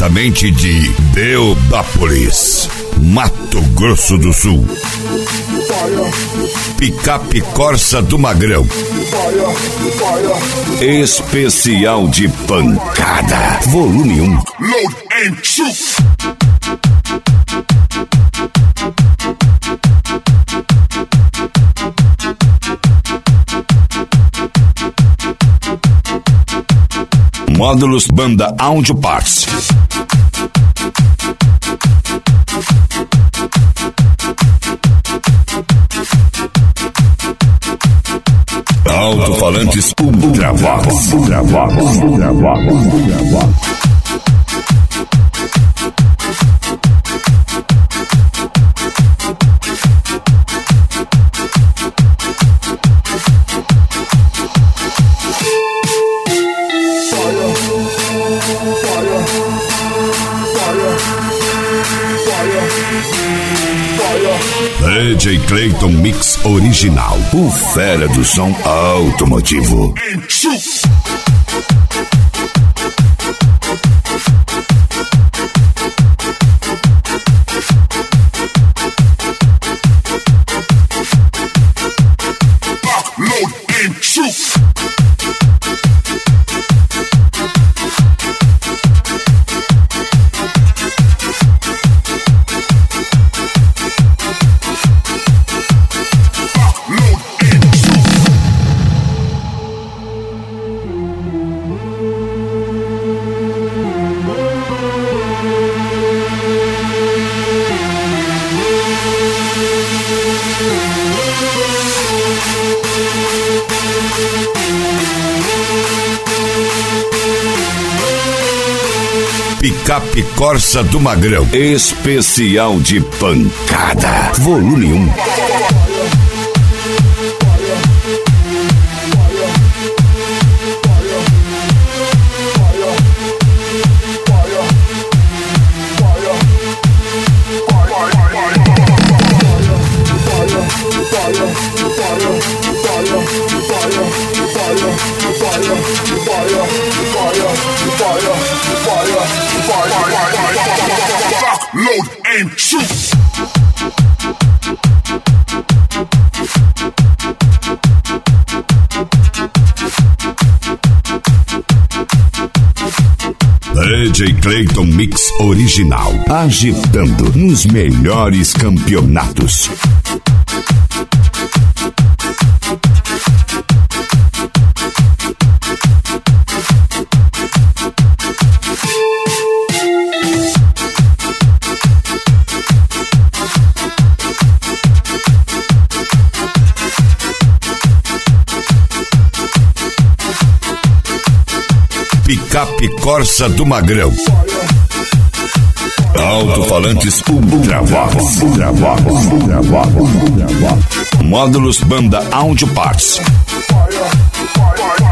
diretamente de Deodápolis, Mato Grosso do Sul. Picape Corsa do Magrão, especial de pancada, volume 1. Load and shoot. Módulos Banda Audio Parts. Alto-falantes Ultravox. DJ Clayton Mix Original, o fera do som automotivo. Picape Corsa do Magrão, especial de pancada, volume 1. Load and shoot. DJ Clayton Mix Original, agitando nos melhores campeonatos. Picape Corsa do Magrão. Alto-falantes Ultravox. Módulos Banda Audio Parts.